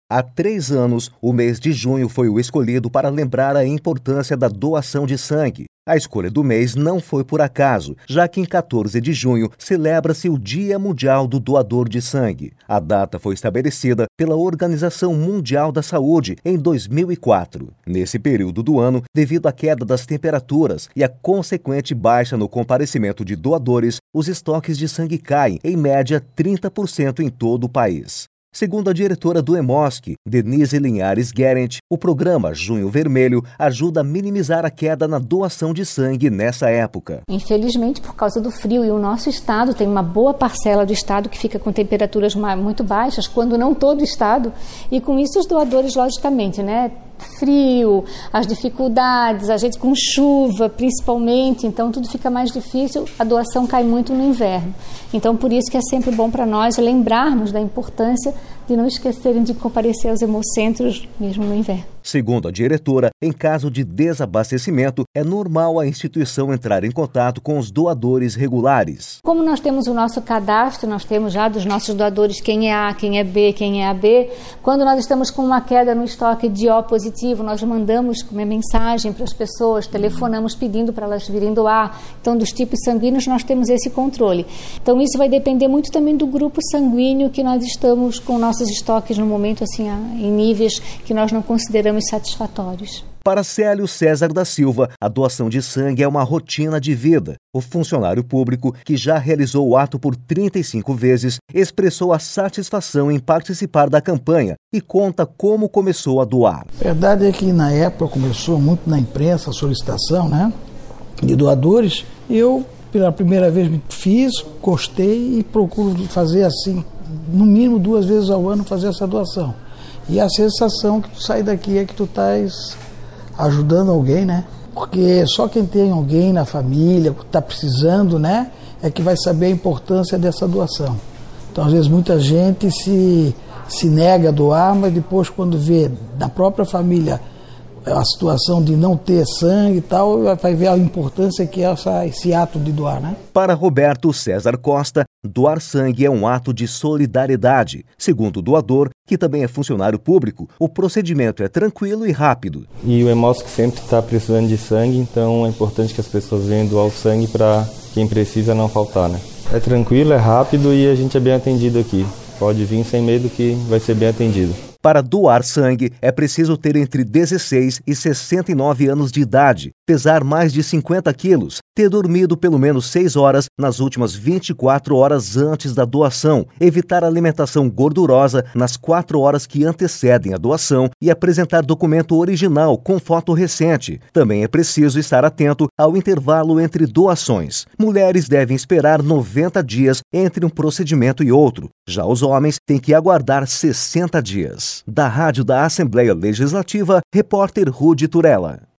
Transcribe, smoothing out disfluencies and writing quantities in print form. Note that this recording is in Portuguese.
Há 3 anos, o mês de junho foi o escolhido para lembrar a importância da doação de sangue. A escolha do mês não foi por acaso, já que em 14 de junho celebra-se o Dia Mundial do Doador de Sangue. A data foi estabelecida pela Organização Mundial da Saúde em 2004. Nesse período do ano, devido à queda das temperaturas e à consequente baixa no comparecimento de doadores, os estoques de sangue caem, em média 30% em todo o país. Segundo a diretora do Hemosc, Denise Linhares Guerent, o programa Junho Vermelho ajuda a minimizar a queda na doação de sangue nessa época. Infelizmente, por causa do frio, e o nosso estado tem uma boa parcela do estado que fica com temperaturas muito baixas, quando não todo o estado, e com isso os doadores, logicamente, frio, as dificuldades, a gente com chuva principalmente, então tudo fica mais difícil, a doação cai muito no inverno. Então por isso que é sempre bom para nós lembrarmos da importância de não esquecerem de comparecer aos hemocentros mesmo no inverno. Segundo a diretora, em caso de desabastecimento, é normal a instituição entrar em contato com os doadores regulares. Como nós temos o nosso cadastro, nós temos já dos nossos doadores quem é A, quem é B, quem é AB. Quando nós estamos com uma queda no estoque de O positivo, nós mandamos uma mensagem para as pessoas, telefonamos pedindo para elas virem doar. Então, dos tipos sanguíneos, nós temos esse controle. Então, isso vai depender muito também do grupo sanguíneo que nós estamos com nossos estoques no momento, assim, em níveis que nós não consideramos satisfatórios. Para Célio César da Silva, a doação de sangue é uma rotina de vida. O funcionário público, que já realizou o ato por 35 vezes, expressou a satisfação em participar da campanha e conta como começou a doar. A verdade é que na época começou muito na imprensa a solicitação, de doadores. Eu, pela primeira vez, me fiz, gostei e procuro fazer assim, no mínimo 2 vezes ao ano, fazer essa doação. E a sensação que tu sai daqui é que tu estás ajudando alguém, Porque só quem tem alguém na família, que está precisando, é que vai saber a importância dessa doação. Então, às vezes, muita gente se nega a doar, mas depois, quando vê da própria família a situação de não ter sangue e tal, vai ver a importância que é esse ato de doar, Para Roberto César Costa, doar sangue é um ato de solidariedade. Segundo o doador, que também é funcionário público, o procedimento é tranquilo e rápido. E o Hemosc sempre está precisando de sangue, então é importante que as pessoas venham doar o sangue para quem precisa não faltar, É tranquilo, é rápido e a gente é bem atendido aqui. Pode vir sem medo que vai ser bem atendido. Para doar sangue, é preciso ter entre 16 e 69 anos de idade, pesar mais de 50 quilos, ter dormido pelo menos 6 horas nas últimas 24 horas antes da doação, evitar alimentação gordurosa nas 4 horas que antecedem a doação e apresentar documento original com foto recente. Também é preciso estar atento ao intervalo entre doações. Mulheres devem esperar 90 dias entre um procedimento e outro. Já os homens têm que aguardar 60 dias. Da Rádio da Assembleia Legislativa, repórter Rude Turella.